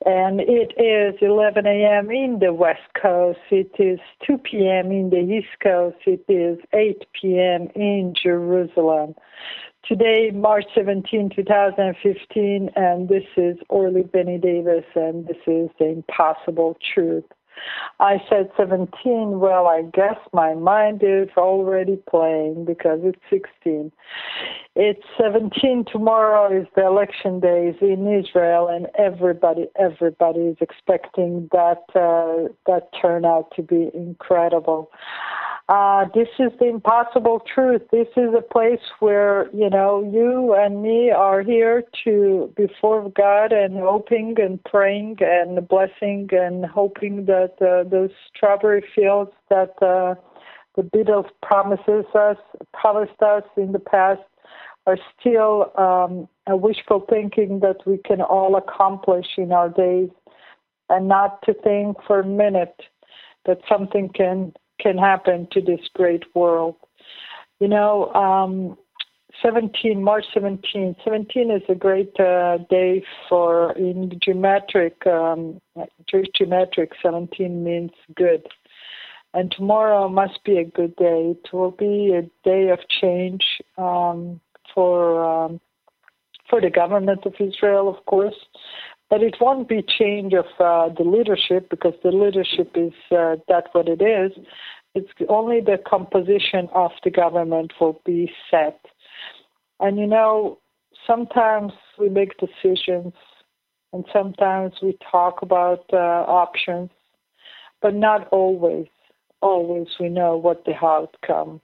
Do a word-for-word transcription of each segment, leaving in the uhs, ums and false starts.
And it is eleven a.m. in the West Coast. It is two p.m. in the East Coast. It is eight p.m. in Jerusalem. Today, March seventeenth, twenty fifteen, and this is Orly Benny Davis, and this is The Impossible Truth. I said seventeen. Well, I guess my mind is already playing because it's sixteen. It's seventeen. Tomorrow is the election days in Israel, and everybody, everybody is expecting that uh, that turnout to be incredible. Uh, this is the impossible truth. This is a place where, you know, you and me are here to before God and hoping and praying and blessing and hoping that uh, those strawberry fields that uh, the Beatles promises us, promised us in the past are still um, a wishful thinking that we can all accomplish in our days, and not to think for a minute that something can can happen to this great world. You know, um, seventeen, March seventeenth, seventeen is a great uh, day for, in geometric, um, Jewish geometric, seventeen means good. And tomorrow must be a good day. It will be a day of change um, for um, for the government of Israel, of course. But it won't be change of uh, the leadership, because the leadership is uh, that's what it is. It's only the composition of the government will be set. And, you know, sometimes we make decisions and sometimes we talk about uh, options, but not always. Always we know what the outcome.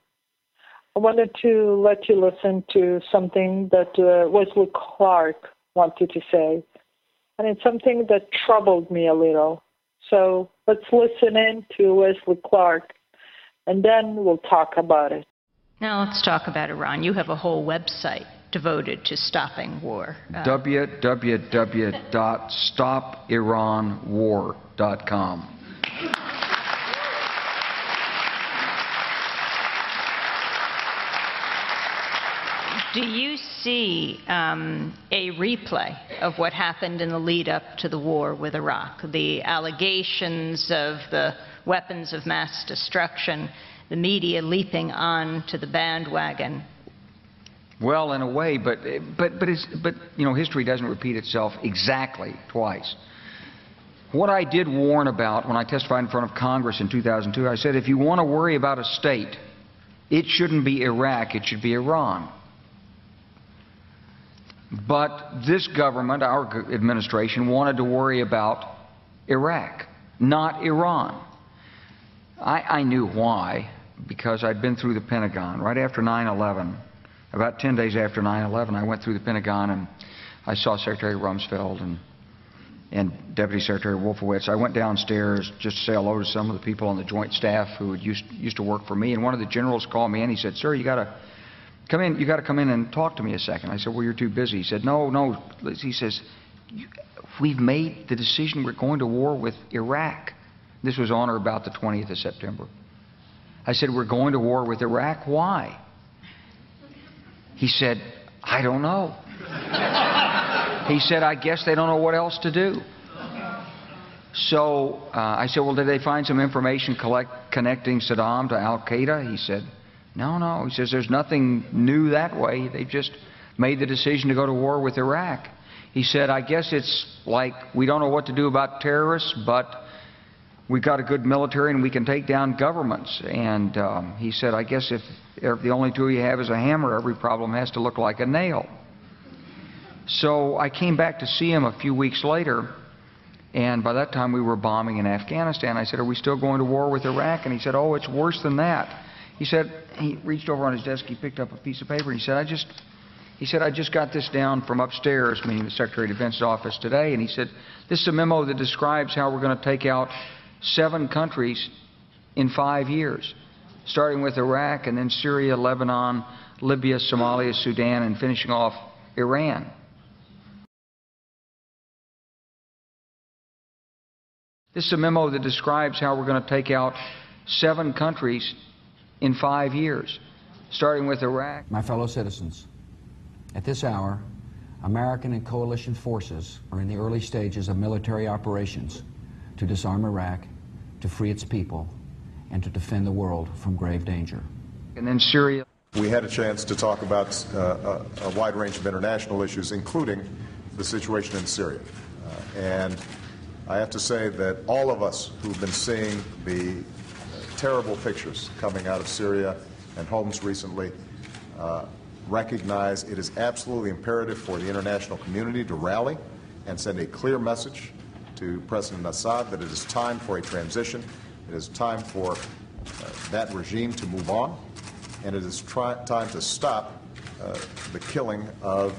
I wanted to let you listen to something that uh, Wesley Clark wanted to say. And it's something that troubled me a little. So let's listen in to Wesley Clark, and then we'll talk about it. Now let's talk about Iran. You have a whole website devoted to stopping war. Uh, w w w dot stop iran war dot com. Do you see um, a replay of what happened in the lead up to the war with Iraq? The allegations of the weapons of mass destruction, the media leaping on to the bandwagon? Well, in a way, but but but it's but you know, history doesn't repeat itself exactly twice. What I did warn about when I testified in front of Congress in two thousand two, I said, if you want to worry about a state, it shouldn't be Iraq, it should be Iran. But this government, our administration, wanted to worry about Iraq, not Iran. I, I knew why, because I'd been through the Pentagon right after nine eleven. About ten days after nine eleven, I went through the Pentagon and I saw Secretary Rumsfeld and, and Deputy Secretary Wolfowitz. I went downstairs just to say hello to some of the people on the Joint Staff who had used, used to work for me. And one of the generals called me and he said, "Sir, you got to come in. You got to come in and talk to me a second." I said, "Well, you're too busy." He said, "No, no." He says, "We've made the decision. We're going to war with Iraq." This was on or about the twentieth of September. I said, "We're going to war with Iraq. Why?" He said, "I don't know." He said, "I guess they don't know what else to do." So uh, I said, "Well, did they find some information collect, connecting Saddam to Al-Qaeda?" He said, No, no. He says, "There's nothing new that way. They just made the decision to go to war with Iraq." He said, "I guess it's like we don't know what to do about terrorists, but we've got a good military and we can take down governments." And um, he said, "I guess if, if the only tool you have is a hammer, every problem has to look like a nail." So I came back to see him a few weeks later, and by that time we were bombing in Afghanistan. I said, "Are we still going to war with Iraq?" And he said, "Oh, it's worse than that." He said, he reached over on his desk, he picked up a piece of paper, and he said, I just, he said, I just got this down from upstairs, meaning the Secretary of Defense's office today, and he said, "This is a memo that describes how we're going to take out seven countries in five years, starting with Iraq and then Syria, Lebanon, Libya, Somalia, Sudan, and finishing off Iran." This is a memo that describes how we're going to take out seven countries in five years, starting with Iraq. My fellow citizens, at this hour, American and coalition forces are in the early stages of military operations to disarm Iraq, to free its people, and to defend the world from grave danger. And then Syria. We had a chance to talk about uh, a, a wide range of international issues, including the situation in Syria. Uh, and I have to say that all of us who've been seeing the uh, terrible pictures coming out of Syria and Homs recently uh, recognize it is absolutely imperative for the international community to rally and send a clear message to President Assad that it is time for a transition, it is time for uh, that regime to move on, and it is try time to stop uh, the killing of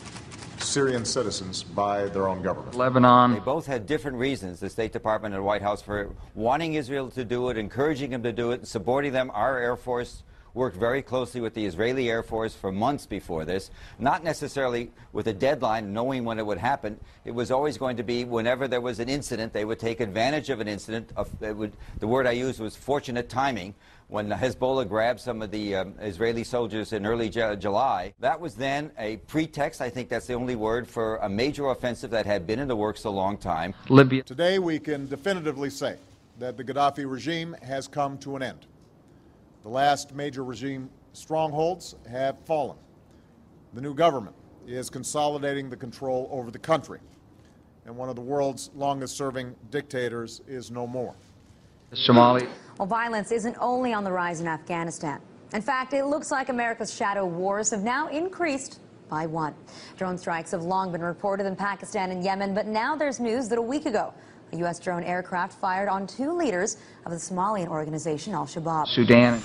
Syrian citizens by their own government. Lebanon. They both had different reasons, the State Department and the White House, for wanting Israel to do it, encouraging them to do it, and supporting them. Our Air Force worked very closely with the Israeli Air Force for months before this, not necessarily with a deadline, knowing when it would happen. It was always going to be whenever there was an incident, they would take advantage of an incident. Of, it would, the word I used was fortunate timing. When Hezbollah grabbed some of the um, Israeli soldiers in early Ju July, that was then a pretext, I think that's the only word, for a major offensive that had been in the works a long time. Libya. Today we can definitively say that the Gaddafi regime has come to an end. The last major regime strongholds have fallen. The new government is consolidating the control over the country, and one of the world's longest-serving dictators is no more. Somalia. Well, violence isn't only on the rise in Afghanistan. In fact, it looks like America's shadow wars have now increased by one. Drone strikes have long been reported in Pakistan and Yemen, but now there's news that a week ago, a U S drone aircraft fired on two leaders of the Somalian organization Al-Shabaab. Sudan.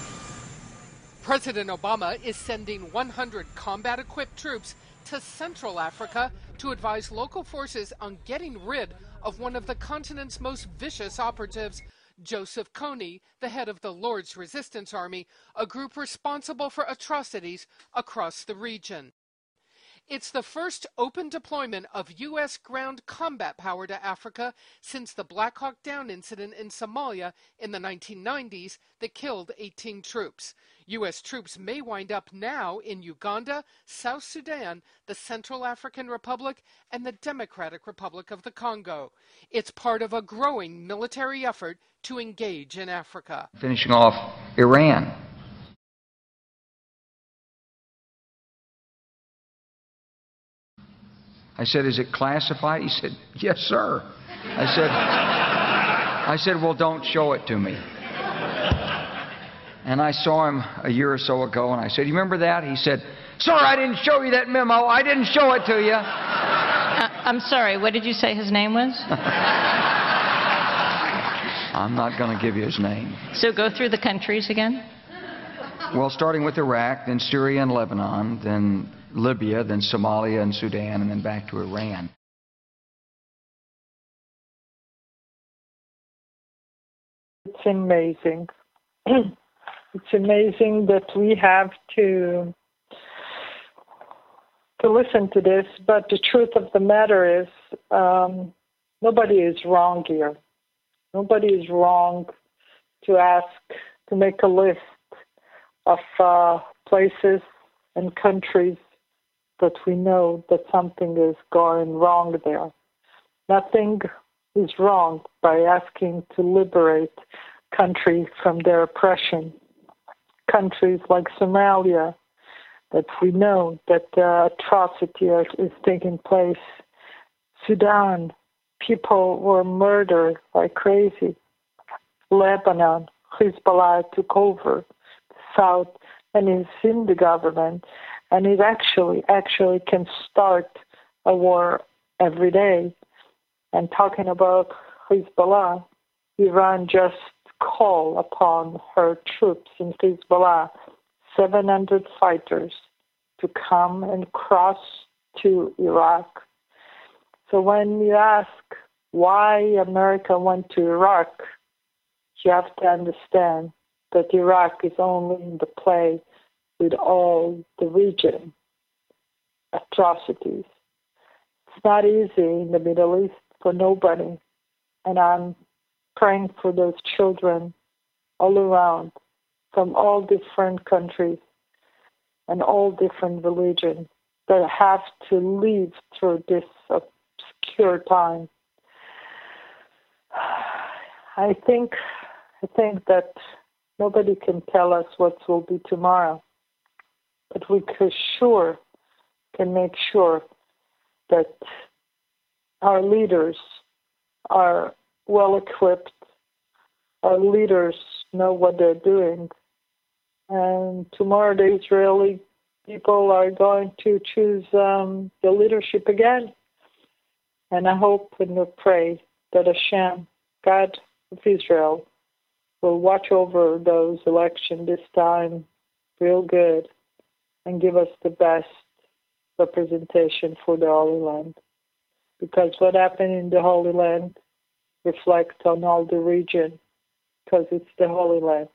President Obama is sending one hundred combat-equipped troops to Central Africa to advise local forces on getting rid of one of the continent's most vicious operatives, Joseph Kony, the head of the Lord's Resistance Army, a group responsible for atrocities across the region. It's the first open deployment of U S ground combat power to Africa since the Black Hawk Down incident in Somalia in the nineteen nineties that killed eighteen troops. U S troops may wind up now in Uganda, South Sudan, the Central African Republic, and the Democratic Republic of the Congo. It's part of a growing military effort to engage in Africa. Finishing off, Iran. I said, is it classified? He said, yes, sir. I said, I said, well, don't show it to me. And I saw him a year or so ago, and I said, you remember that? He said, sir, I didn't show you that memo. I didn't show it to you. Uh, I'm sorry, what did you say his name was? I'm not going to give you his name. So go through the countries again. Well, starting with Iraq, then Syria and Lebanon, then Libya, then Somalia and Sudan, and then back to Iran. It's amazing. It's amazing that we have to to listen to this, but the truth of the matter is um, nobody is wrong here. Nobody is wrong to ask, to make a list of uh, places and countries that we know that something is going wrong there. Nothing is wrong by asking to liberate countries from their oppression. Countries like Somalia, that we know that uh, atrocity is taking place. Sudan, people were murdered like crazy. Lebanon, Hezbollah took over the south and is in the government, and it actually actually can start a war every day. And talking about Hezbollah, Iran just called upon her troops in Hezbollah, seven hundred fighters, to come and cross to Iraq. So when you ask why America went to Iraq, you have to understand that Iraq is only in the play with all the region atrocities. It's not easy in the Middle East for nobody, and I'm praying for those children all around from all different countries and all different religions that have to live through this obscure time. I think, I think that nobody can tell us what will be tomorrow, but we for sure can make sure that our leaders are well equipped, our leaders know what they're doing, and tomorrow the Israeli people are going to choose um, the leadership again. And I hope and I pray that Hashem, God of Israel, will watch over those elections this time real good and give us the best representation for the Holy Land. Because what happened in the Holy Land reflects on all the region, because it's the Holy Land.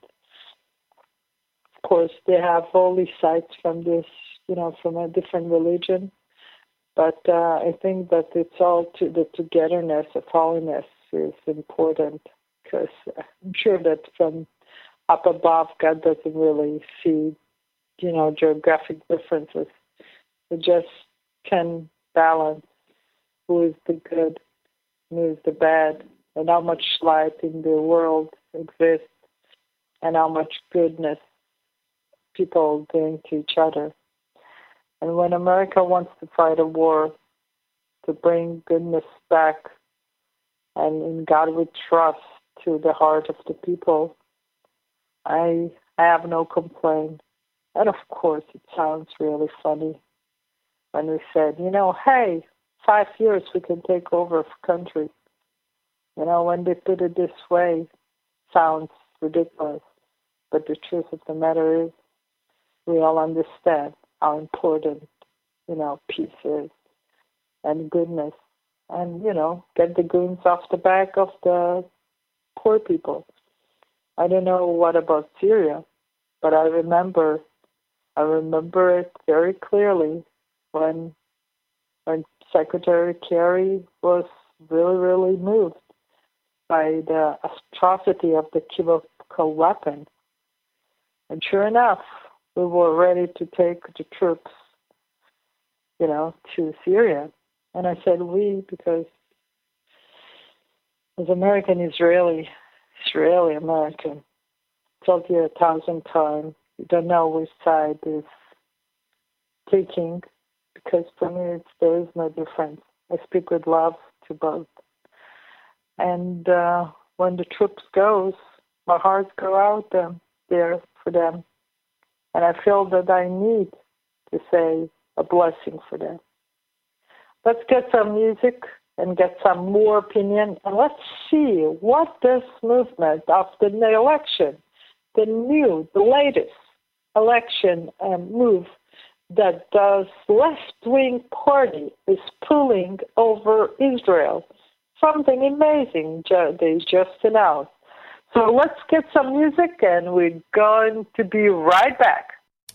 Of course, they have holy sites from this, you know, from a different religion, but uh, I think that it's all to the togetherness of holiness is important, because I'm sure that from up above, God doesn't really see, you know, geographic differences. It just can balance who is the good and who is the bad, and how much light in the world exists, and how much goodness people doing to each other. And when America wants to fight a war to bring goodness back, and in God we trust, to the heart of the people, I, I have no complaint. And of course, it sounds really funny when we said, you know, hey, five years we can take over a country. You know, when they put it this way, sounds ridiculous. But the truth of the matter is, we all understand how important, you know, peace is and goodness. And, you know, get the goons off the back of the poor people. I don't know what about Syria, but I remember, I remember it very clearly when, when Secretary Kerry was really, really moved by the atrocity of the chemical weapon. And sure enough, we were ready to take the troops, you know, to Syria. And I said we, because as American Israeli, Israeli American, I told you a thousand times, you don't know which side is taking, because for me it's, there is no difference. I speak with love to both. And uh, when the troops goes, my hearts go out them, there for them. And I feel that I need to say a blessing for them. Let's get some music and get some more opinion, and let's see what this movement of the election, the new, the latest election um, move that the left-wing party is pulling over Israel. Something amazing they just announced. So let's get some music, and we're going to be right back.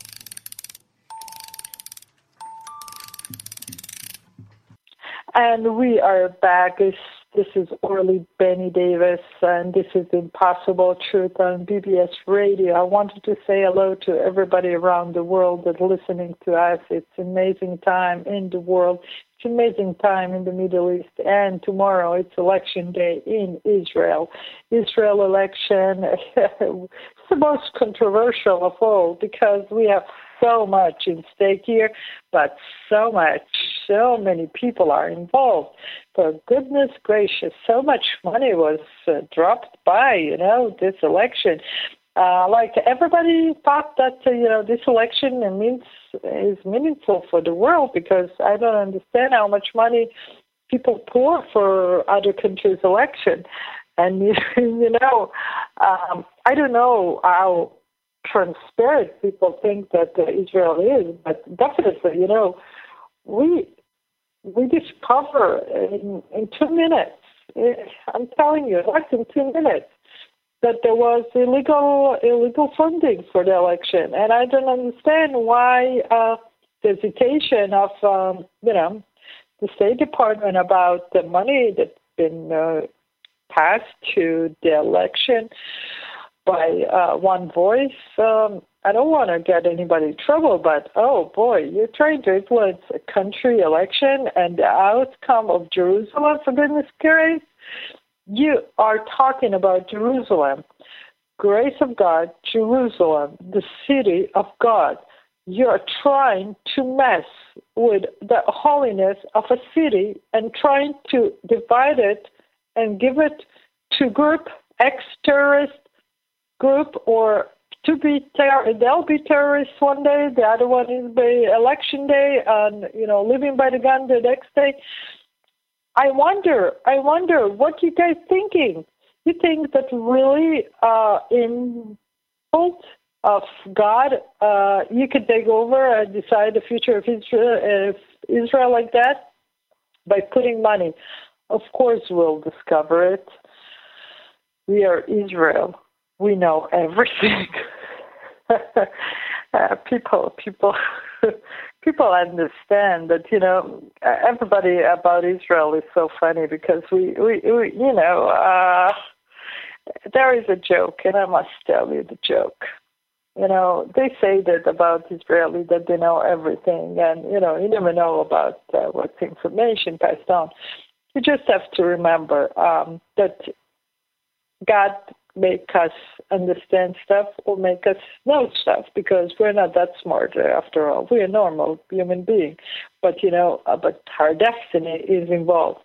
And we are back. This is Orly Benny Davis, and this is Impossible Truth on B B S Radio. I wanted to say hello to everybody around the world that's listening to us. It's an amazing time in the world. It's an amazing time in the Middle East. And tomorrow it's election day in Israel. Israel election is the most controversial of all, because we have so much in stake here, but so much, so many people are involved. For goodness gracious, so much money was uh, dropped by, you know, this election. Uh, like everybody thought that, uh, you know, this election means is meaningful for the world, because I don't understand how much money people pour for other countries' election. And, you know, um, I don't know how transparent people think that uh, Israel is, but definitely, you know, we we discover in, in two minutes, I'm telling you, less than two minutes, that there was illegal illegal funding for the election. And I don't understand why uh, the hesitation of, um, you know, the State Department about the money that's been uh, passed to the election by uh, one voice. Um, I don't want to get anybody in trouble, but oh boy, you're trying to influence a country election and the outcome of Jerusalem, for goodness grace. You are talking about Jerusalem, grace of God, Jerusalem, the city of God. You're trying to mess with the holiness of a city and trying to divide it and give it to group, ex-terrorist group, or to be ter- they'll be terrorists one day, the other one is by election day, and you know, living by the gun the next day. I wonder, I wonder, what you guys thinking? You think that really uh, in cult of God, uh, you could take over and decide the future of Israel, if Israel like that by putting money? Of course, we'll discover it. We are Israel. We know everything. uh, people, people, people understand that, you know, everybody about Israel is so funny because we, we, we you know, uh, there is a joke, and I must tell you the joke. You know, they say that about Israeli that they know everything, and, you know, you never know about uh, what's information passed on. You just have to remember um, that God make us understand stuff or make us know stuff, because we're not that smart after all. We're a normal human being, but you know, uh, but our destiny is involved.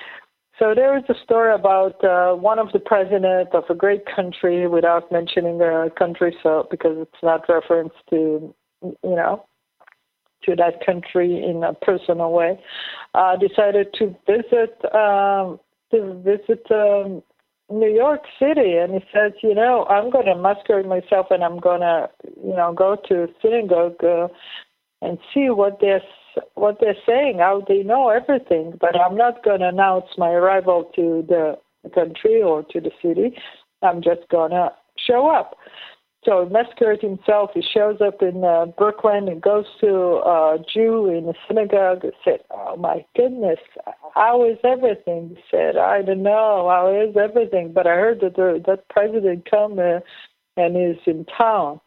So there is a story about uh, one of the president of a great country, without mentioning the country, so because it's not reference to, you know, to that country in a personal way, uh, decided to visit um, to visit. Um, New York City, and he says, you know, I'm going to masquerade myself, and I'm going to, you know, go to synagogue uh, and see what they're what they're saying, how they know everything. But I'm not going to announce my arrival to the country or to the city. I'm just going to show up. So he masquerades himself. He shows up in uh, Brooklyn and goes to a Jew in a synagogue and said, oh, my goodness, how is everything? He said, I don't know, how is everything? But I heard that the, that president come uh, and is in town.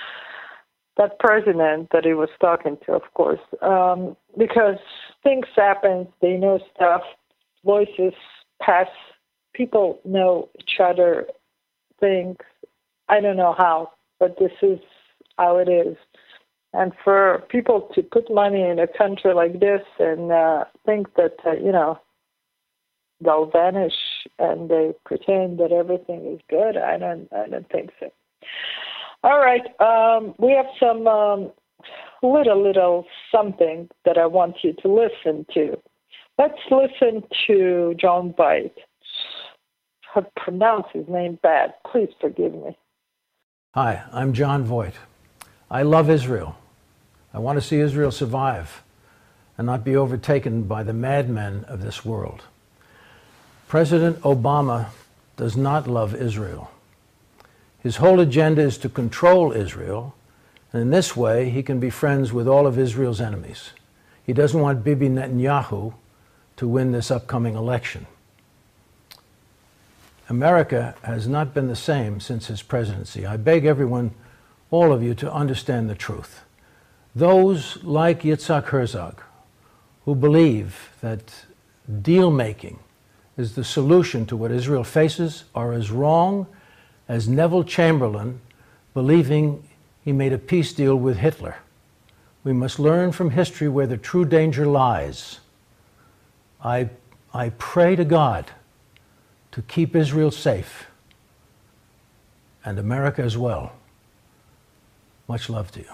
That president that he was talking to, of course, um, because things happen, they know stuff, voices pass, people know each other, things. I don't know how, but this is how it is. And for people to put money in a country like this and uh, think that, uh, you know, they'll vanish and they pretend that everything is good, I don't, I don't think so. All right, um, we have some um, little, little something that I want you to listen to. Let's listen to John Voight. I pronounce his name bad. Please forgive me. Hi, I'm John Voight. I love Israel. I want to see Israel survive and not be overtaken by the madmen of this world. President Obama does not love Israel. His whole agenda is to control Israel, and in this way he can be friends with all of Israel's enemies. He doesn't want Bibi Netanyahu to win this upcoming election. America has not been the same since his presidency. I beg everyone, all of you, to understand the truth. Those like Yitzhak Herzog, who believe that deal-making is the solution to what Israel faces, are as wrong as Neville Chamberlain believing he made a peace deal with Hitler. We must learn from history where the true danger lies. I, I pray to God to keep Israel safe, and America as well. Much love to you.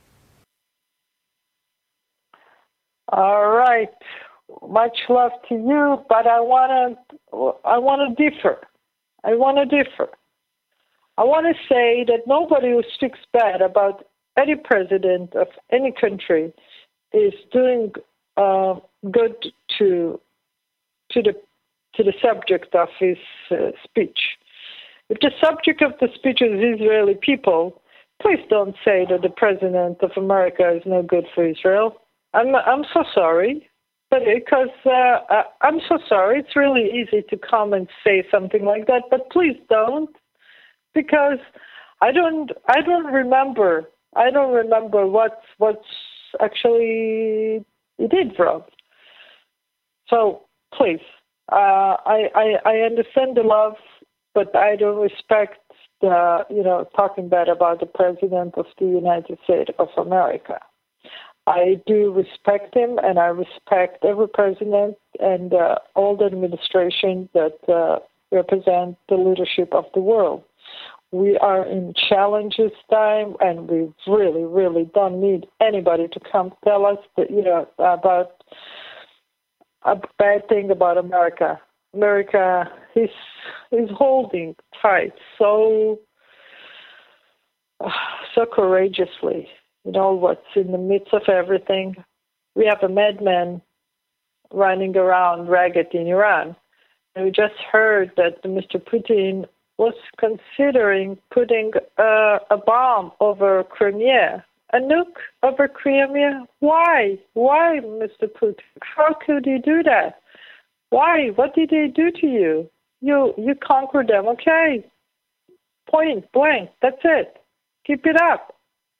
All right, much love to you, but I want to, I want to differ. I want to differ. I want to say that nobody who speaks bad about any president of any country is doing uh, good to to the to the subject of his uh, speech. If the subject of the speech is Israeli people, please don't say that the president of America is no good for Israel. I'm I'm so sorry, but because uh, I'm so sorry. It's really easy to come and say something like that, but please don't, because I don't I don't remember I don't remember what what's actually he did wrong. So please, uh, I, I I understand the love, but I don't respect the you know talking bad about the president of the United States of America. I do respect him, and I respect every president and uh, all the administration that uh, represent the leadership of the world. We are in challenges time, and we really, really don't need anybody to come tell us that, you know, about a bad thing about America. America is is holding tight so uh, so courageously. You know what's in the midst of everything. We have a madman running around ragged in Iran, and we just heard that Mister Putin was considering putting uh, a bomb over Crimea, a nuke over Crimea. Why? Why, Mister Putin? How could you do that? Why? What did they do to you? You you conquered them, okay? Point blank. That's it. Keep it up.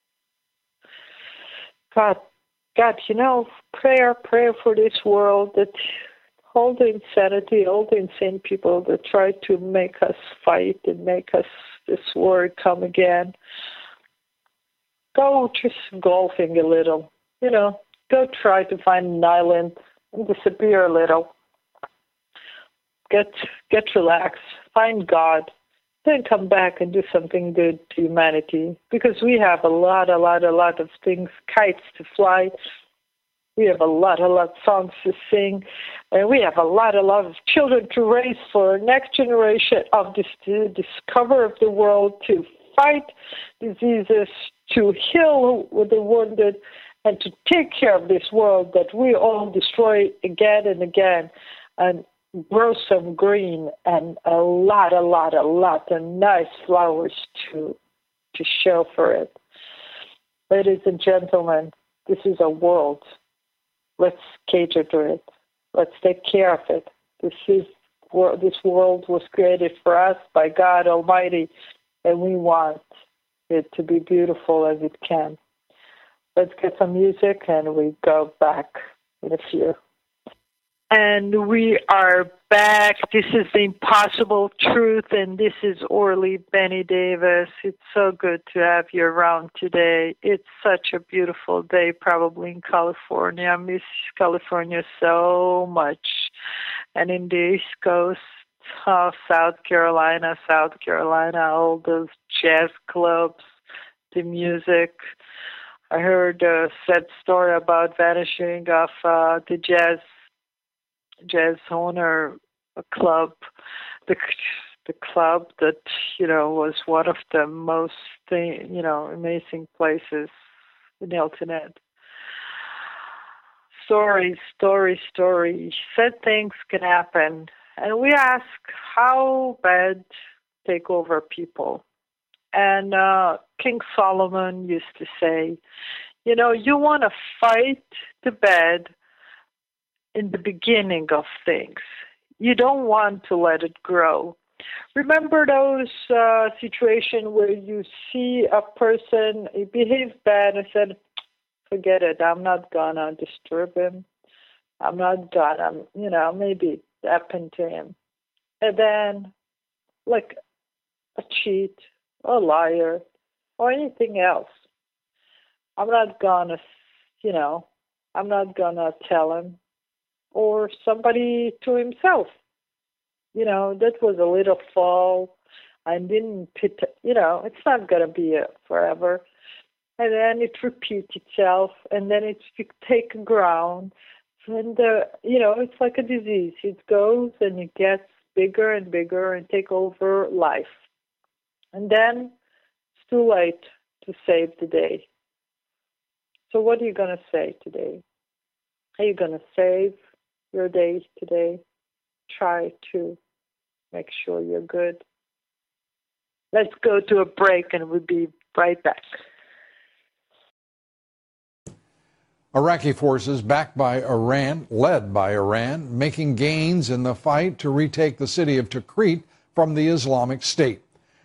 God, God, you know, prayer, prayer for this world that. All the insanity, all the insane people that try to make us fight and make us this war come again. Go just golfing a little, you know. Go try to find an island and disappear a little. Get get relaxed. Find God. Then come back and do something good to humanity. Because we have a lot, a lot, a lot of things, kites to fly. We have a lot, a lot of songs to sing, and we have a lot, a lot of children to raise for our next generation of this to discover of the world, to fight diseases, to heal the wounded, and to take care of this world that we all destroy again and again, and grow some green and a lot, a lot, a lot of nice flowers to to show for it. Ladies and gentlemen, this is a world. Let's cater to it. Let's take care of it. This is this world was created for us by God Almighty, and we want it to be beautiful as it can. Let's get some music, and we go back in a few. And we are back. This is The Impossible Truth, and this is Orly Benny Davis. It's so good to have you around today. It's such a beautiful day, probably in California. I miss California so much. And in the East Coast, oh, South Carolina, South Carolina, all those jazz clubs, the music. I heard a sad story about vanishing of uh, the jazz jazz owner club, the the club that you know was one of the most thing, you know amazing places in Hilton Head. Stories, stories, stories. Sad things can happen, and we ask how bad take over people. And uh, King Solomon used to say, you know, you want to fight the bad in the beginning of things. You don't want to let it grow. Remember those uh, situations where you see a person, he behaves bad and said, forget it, I'm not gonna disturb him. I'm not gonna, you know, maybe it happened to him. And then, like a cheat, or a liar, or anything else, I'm not gonna, you know, I'm not gonna tell him. Or somebody to himself. You know, that was a little fall. I didn't pit, you know, it's not going to be a forever. And then it repeats itself, and then it's taken ground. And, uh, you know, it's like a disease. It goes and it gets bigger and bigger and take over life. And then it's too late to save the day. So what are you going to say today? Are you going to save your day today? Try to make sure you're good. Let's go to a break and we'll be right back. Iraqi forces backed by Iran, led by Iran, making gains in the fight to retake the city of Tikrit from the Islamic State.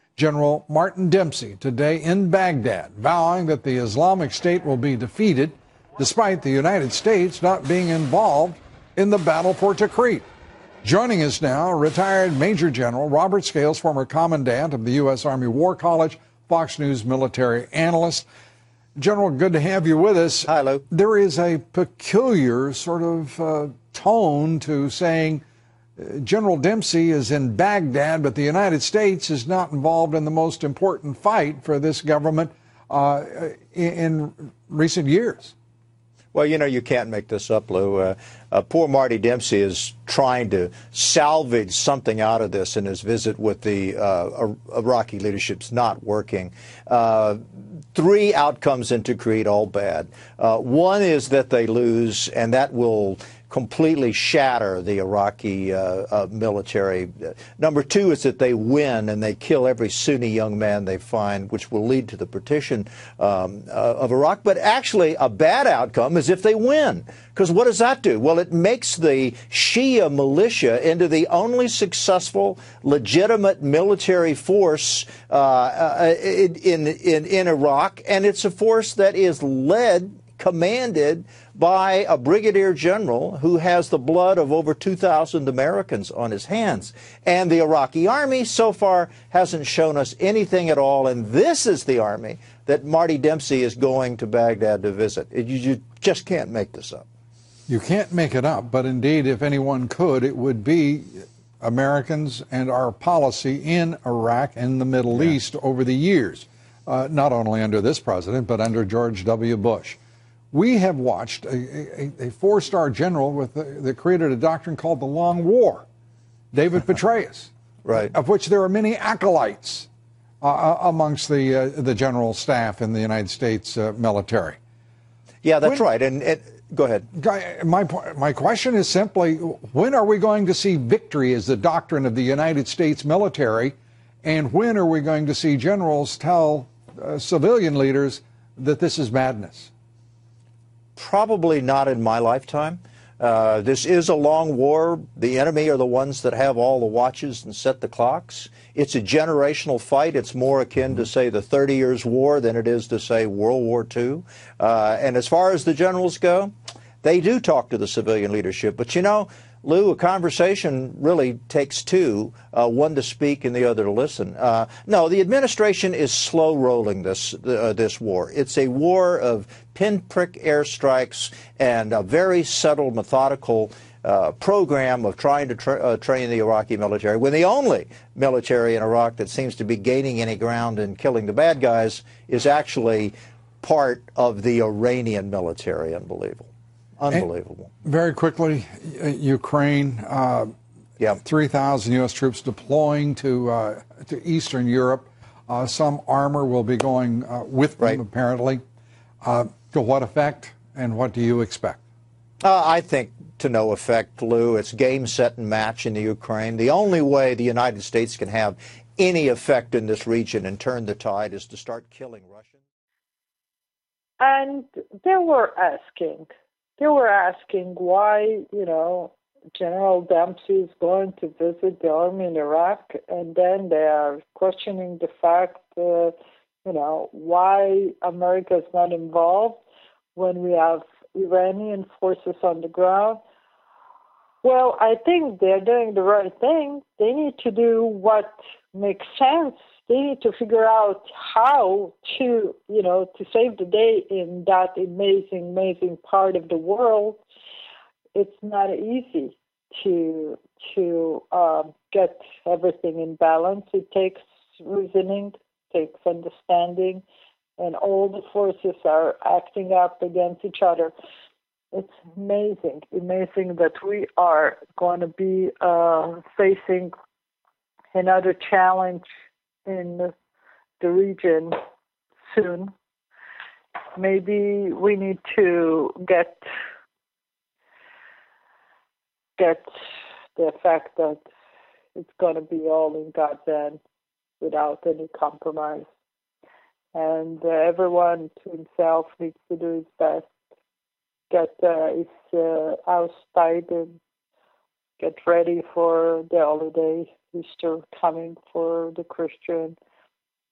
General Martin Dempsey today in Baghdad, vowing that the Islamic State will be defeated despite the United States not being involved in the battle for Tikrit. Joining us now, retired Major General Robert Scales, former Commandant of the U S Army War College, Fox News military analyst. General, good to have you with us. Hi, Lou. There is a peculiar sort of uh, tone to saying uh, General Dempsey is in Baghdad, but the United States is not involved in the most important fight for this government uh, in, in recent years. Well, you know, you can't make this up, Lou. Uh, uh, poor Marty Dempsey is trying to salvage something out of this, and his visit with the uh, Iraqi leadership's not working. Uh, three outcomes in Tikrit, all bad. Uh, one is that they lose, and that will completely shatter the Iraqi uh, uh, military. Number two is that they win and they kill every Sunni young man they find, which will lead to the partition um, uh, of Iraq. But actually, a bad outcome is if they win. Because what does that do? Well, it makes the Shia militia into the only successful, legitimate military force uh, uh, in, in, in Iraq. And it's a force that is led, commanded by a brigadier general who has the blood of over two thousand Americans on his hands. And the Iraqi army so far hasn't shown us anything at all. And this is the army that Marty Dempsey is going to Baghdad to visit. You, you just can't make this up. You can't make it up, but indeed, if anyone could, it would be Americans and our policy in Iraq and the Middle yeah. East over the years, uh, not only under this president, but under George W. Bush. We have watched a, a, a four-star general with the, that created a doctrine called the Long War, David Petraeus, right. of which there are many acolytes uh, amongst the uh, the general staff in the United States uh, military. Yeah, that's when, right. And, and go ahead. My my question is simply, when are we going to see victory as the doctrine of the United States military, and when are we going to see generals tell uh, civilian leaders that this is madness? Probably not in my lifetime. Uh, this is a long war. The enemy are the ones that have all the watches and set the clocks. It's a generational fight. It's more akin to, say, the thirty years war than it is to, say, World War Two. Uh, and as far as the generals go, they do talk to the civilian leadership. But, you know, Lou, a conversation really takes two, uh, one to speak and the other to listen. Uh, no, the administration is slow rolling this uh, this war. It's a war of pinprick airstrikes and a very subtle, methodical uh, program of trying to tra uh, train the Iraqi military, when the only military in Iraq that seems to be gaining any ground and killing the bad guys is actually part of the Iranian military. Unbelievable. Unbelievable. And very quickly, uh, Ukraine, uh, yeah. three thousand U S troops deploying to uh, to Eastern Europe. Uh, some armor will be going uh, with them, right. apparently. Uh, to what effect, and what do you expect? Uh, I think to no effect, Lou. It's game, set, and match in the Ukraine. The only way the United States can have any effect in this region and turn the tide is to start killing Russians. And they were asking, they were asking why, you know, General Dempsey is going to visit the army in Iraq, and then they are questioning the fact, uh, you know, why America is not involved when we have Iranian forces on the ground. Well, I think they're doing the right thing. They need to do what makes sense. They need to figure out how to, you know, to save the day in that amazing, amazing part of the world. It's not easy to to um, get everything in balance. It takes reasoning, takes understanding, and all the forces are acting up against each other. It's amazing, amazing that we are going to be uh, facing another challenge in the region soon. Maybe we need to get get the fact that it's going to be all in God's hands without any compromise. And uh, everyone to himself needs to do his best. Get uh, his uh, house tied and get ready for the holiday, Easter coming for the Christian.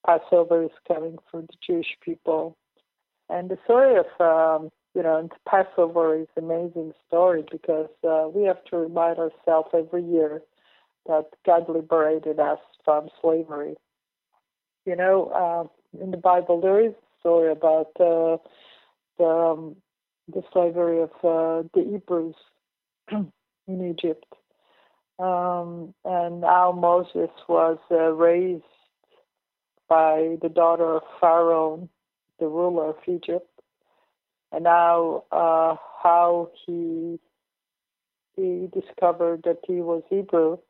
Passover is coming for the Jewish people. And the story of, um, you know, the Passover is an amazing story because uh, we have to remind ourselves every year that God liberated us from slavery. You know, uh, in the Bible there is a story about uh, the, um, the slavery of uh, the Hebrews in Egypt. Um, and how Moses was uh, raised by the daughter of Pharaoh, the ruler of Egypt, and now uh, how he he discovered that he was Hebrew,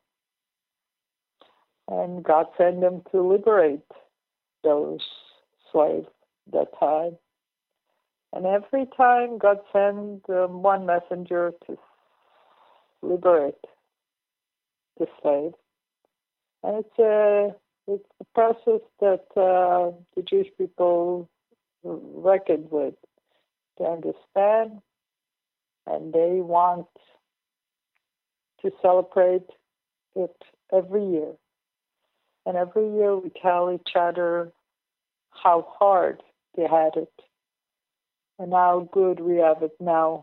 and God sent him to liberate those slaves at that time. And every time God sent um, one messenger to liberate the slave, and it's a it's a process that uh, the Jewish people reckoned with. They understand, and they want to celebrate it every year. And every year we tell each other how hard they had it and how good we have it now.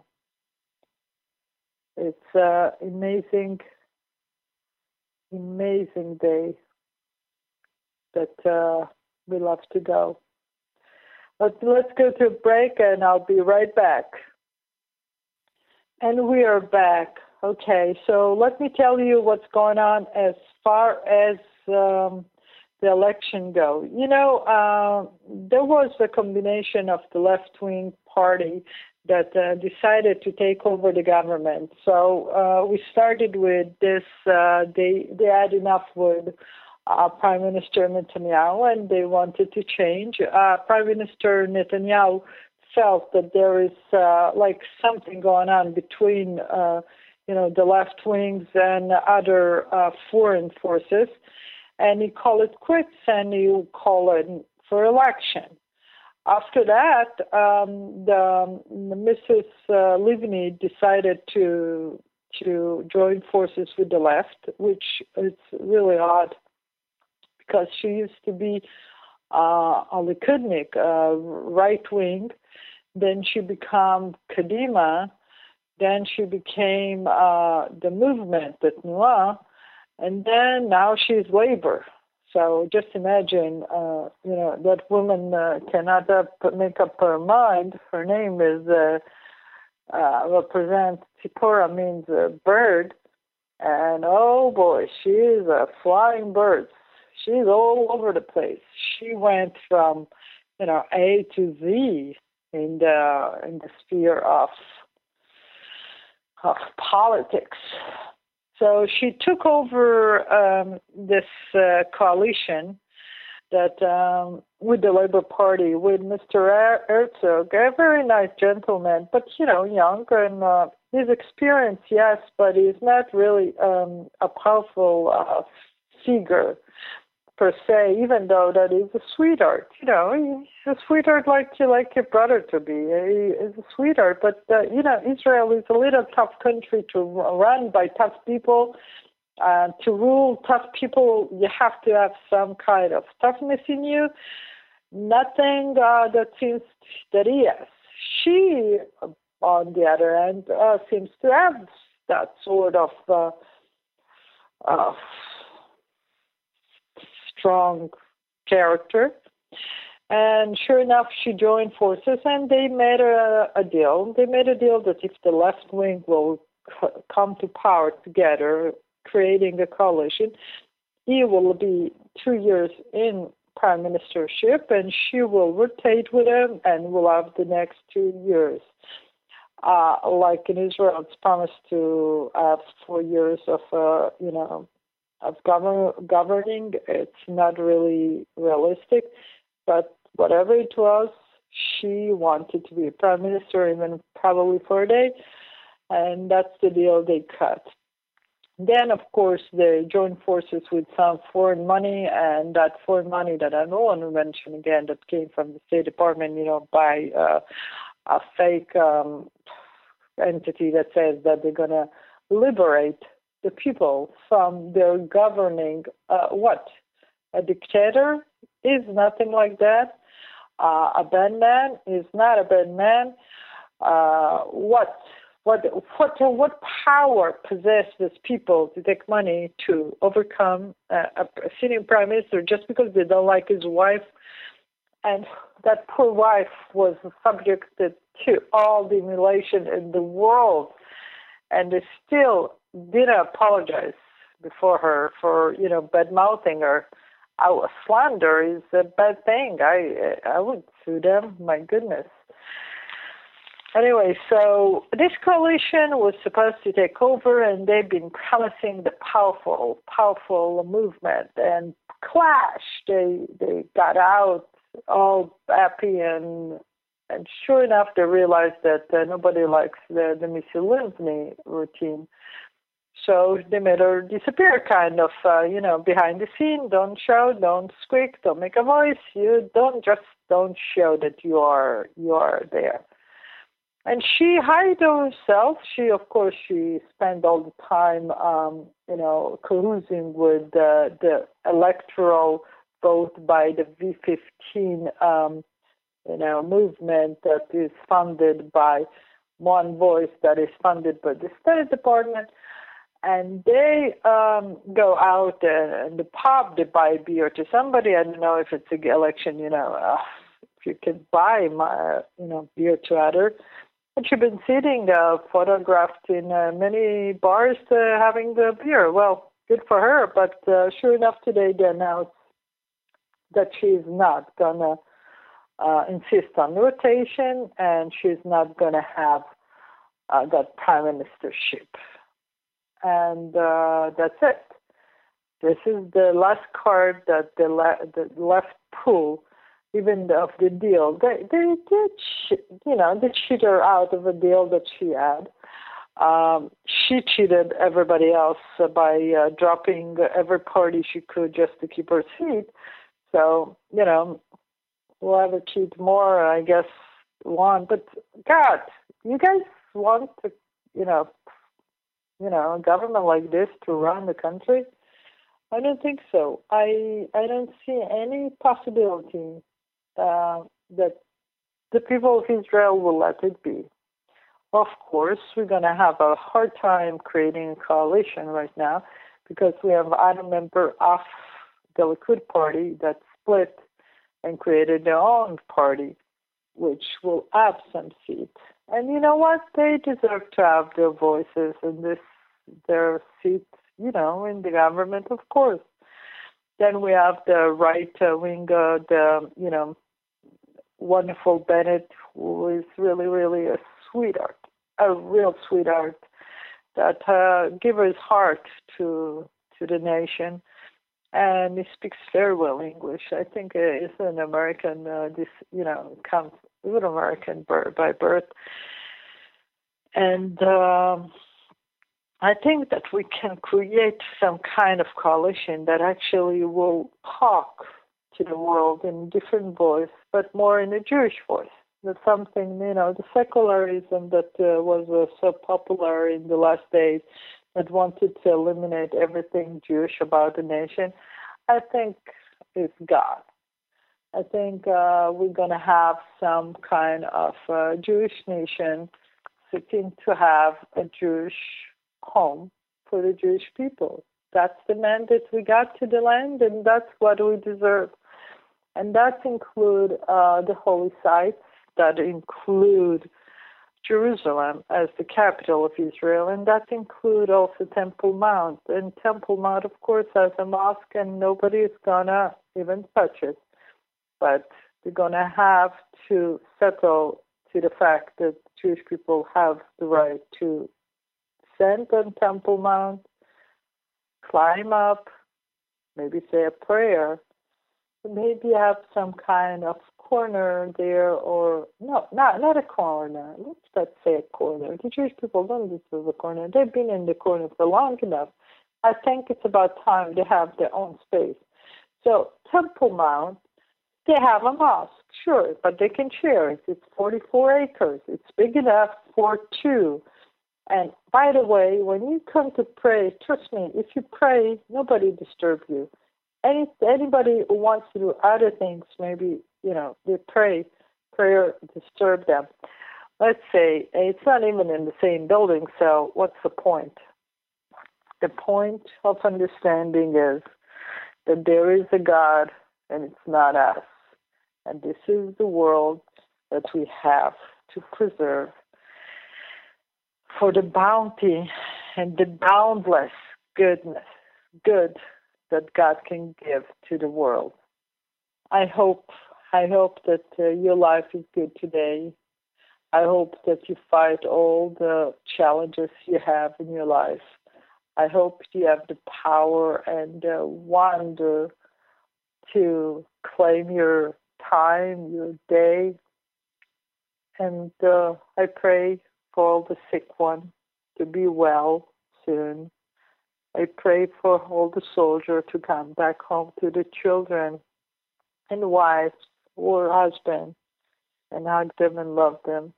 It's an amazing, amazing day that uh, we love to go. But let's go to a break and I'll be right back. And we are back. Okay, so let me tell you what's going on as far as um, the election goes. You know, uh, there was a combination of the left-wing party that uh, decided to take over the government. So uh, we started with this, uh, they, they had enough with uh, Prime Minister Netanyahu, and they wanted to change. Uh, Prime Minister Netanyahu felt that there is uh, like something going on between uh, you know, the left wings and other uh, foreign forces, and he called it quits and he called it for election. After that, um, the, the Missus Uh, Livni decided to to join forces with the left, which is really odd because she used to be uh, a Likudnik, uh, right wing. Then she became Kadima. Then she became uh, the movement, the Tnuah, and then now she's Labor. So just imagine, uh, you know, that woman uh, cannot uh, make up her mind. Her name is uh, uh, represents Tzipora, means uh, bird, and oh boy, she is a flying bird. She's all over the place. She went from, you know, A to Z in the in the sphere of of politics. So she took over um, this uh, coalition that um, with the Labour Party, with Mister Herzog, a very nice gentleman, but, you know, young, and uh, his experience, yes, but he's not really um, a powerful uh, figure per se, even though that he's a sweetheart. You know, he's a sweetheart like you like your brother to be. He is a sweetheart, but, uh, you know, Israel is a little tough country to run by tough people. Uh, to rule tough people, you have to have some kind of toughness in you. Nothing uh, that seems that he has. She, on the other hand, uh, seems to have that sort of uh, uh, strong character. And sure enough, she joined forces, and they made a, a deal. They made a deal that if the left wing will c- come to power together, creating a coalition, he will be two years in prime ministership, and she will rotate with him and will have the next two years. Uh, like in Israel, it's promised to have four years of, uh, you know, of govern- governing. It's not really realistic, but whatever it was, she wanted to be prime minister, even probably for a day, and that's the deal they cut. Then, of course, they joined forces with some foreign money, and that foreign money that I don't want to mention again, that came from the State Department, you know, by uh, a fake um, entity that says that they're going to liberate the people from their governing, uh, what? A dictator? is nothing like that. Uh, a bad man is not a bad man. Uh, what what what what power possess these people to take money to overcome a, a sitting prime minister just because they don't like his wife? And that poor wife was subjected to all the humiliation in the world, and they still didn't apologize before her for, you know, bad mouthing her. Our slander is a bad thing. I I would sue them. My goodness. Anyway, so this coalition was supposed to take over, and they've been promising the powerful, powerful movement. And clash, they they got out all happy, and and sure enough, they realized that uh, nobody likes the the Mussolini routine. So they made her disappear, kind of, uh, you know, behind the scene. Don't shout, don't squeak, don't make a voice. You don't just don't show that you are you are there. And she hid herself. She, of course, she spent all the time, um, you know, carousing with uh, the electoral vote by the V fifteen, um, you know, movement that is funded by One Voice, that is funded by the State Department. And they um, go out uh, in the pub, they buy beer to somebody. I don't know if it's an election, you know, uh, if you can buy, my, you know, beer to others. And she's been sitting uh, photographed in uh, many bars uh, having the beer. Well, good for her, but uh, sure enough today they announced that she's not going to uh, insist on rotation, and she's not going to have uh, that prime ministership. And uh, that's it. This is the last card that the, le- the left pull, even of the deal. They, they did, you know, they cheated her out of a deal that she had. Um, she cheated everybody else by uh, dropping every party she could just to keep her seat. So, you know, whoever cheat more, I guess, won. But God, you guys want to, you know, you know, a government like this to run the country? I don't think so. I I don't see any possibility uh, that the people of Israel will let it be. Of course, we're going to have a hard time creating a coalition right now because we have other members of the Likud party that split and created their own party, which will have some seats. And you know what? They deserve to have their voices in this, their seats, you know, in the government, of course. Then we have the right uh, wing, uh, the, you know, wonderful Bennett, who is really, really a sweetheart, a real sweetheart, that uh, gives his heart to to the nation. And he speaks very well English. I think uh, he's an American, uh, this, you know, comes with American birth, by birth. And um, I think that we can create some kind of coalition that actually will talk to the world in different voice, but more in a Jewish voice. That's something, you know, the secularism that uh, was uh, so popular in the last days, that wanted to eliminate everything Jewish about the nation, I think is gone. I think uh, we're going to have some kind of uh, Jewish nation seeking to have a Jewish home for the Jewish people. That's the mandate we got to the land, and that's what we deserve. And that include uh, the holy sites, that include Jerusalem as the capital of Israel, and that include also Temple Mount. And Temple Mount, of course, has a mosque, and nobody is going to even touch it. But they're going to have to settle to the fact that Jewish people have the right to descend on Temple Mount, climb up, maybe say a prayer, maybe have some kind of corner there, or no, not not a corner. Let's not say a corner. The Jewish people don't deserve a corner. They've been in the corner for long enough. I think it's about time they have their own space. So Temple Mount, they have a mosque, sure, but they can share it. It's forty-four acres. It's big enough for two. And by the way, when you come to pray, trust me, if you pray, nobody disturbs you. any anybody who wants to do other things, maybe, you know, they pray, prayer disturb them. Let's say it's not even in the same building, so what's the point? The point of understanding is that there is a God and it's not us. And this is the world that we have to preserve for the bounty and the boundless goodness, good that God can give to the world. I hope, I hope that uh, your life is good today. I hope that you fight all the challenges you have in your life. I hope you have the power and the wonder to claim your time, your day. And uh, I pray for all the sick ones to be well soon. I pray for all the soldiers to come back home to the children and wives or husbands and hug them and love them.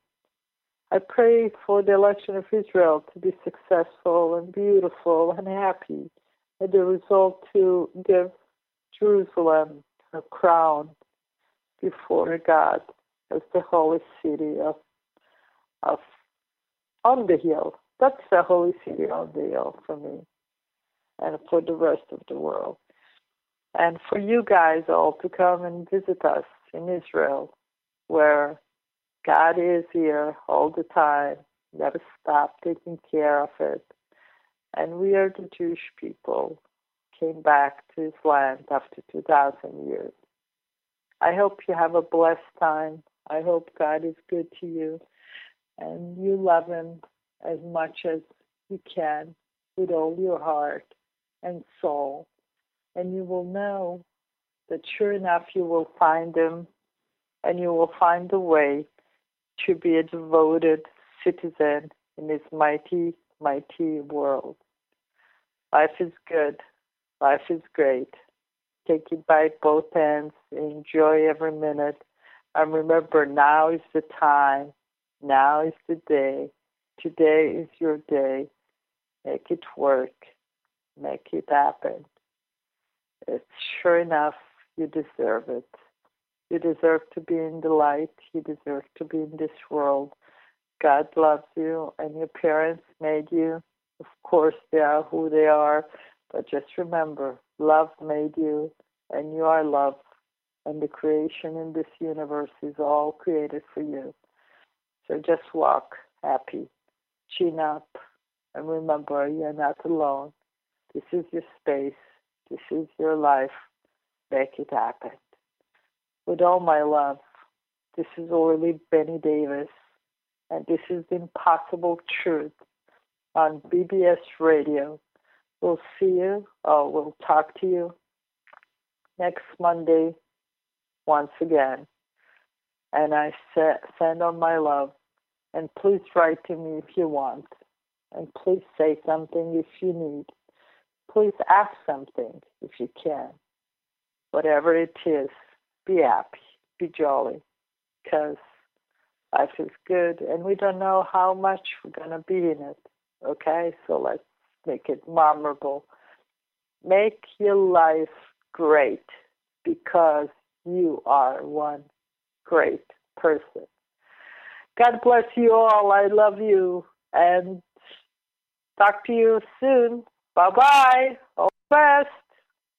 I pray for the election of Israel to be successful and beautiful and happy, and the result to give Jerusalem a crown before God as the holy city of, of on the hill. That's the holy city on the hill for me and for the rest of the world. And for you guys all to come and visit us in Israel, where God is here all the time, never stop taking care of it. And we are the Jewish people, came back to his land after two thousand years. I hope you have a blessed time. I hope God is good to you and you love him as much as you can with all your heart and soul. And you will know that sure enough you will find him and you will find a way to be a devoted citizen in this mighty, mighty world. Life is good. Life is great. Take it by both hands. Enjoy every minute. And remember, now is the time. Now is the day. Today is your day. Make it work. Make it happen. It's sure enough, you deserve it. You deserve to be in the light. You deserve to be in this world. God loves you, and your parents made you. Of course, they are who they are. But just remember, love made you, and you are love. And the creation in this universe is all created for you. So just walk happy, chin up, and remember, you're not alone. This is your space. This is your life. Make it happen. With all my love, this is Orly Benny Davis, and this is the Impossible Truth on B B S Radio. We'll see you, or we'll talk to you next Monday once again. And I send on my love, and please write to me if you want, and please say something if you need. Please ask something if you can. Whatever it is, be happy, be jolly, because life is good, and we don't know how much we're going to be in it, okay? So let's make it memorable. Make your life great, because you are one great person. God bless you all. I love you, and talk to you soon. Bye-bye. All the best.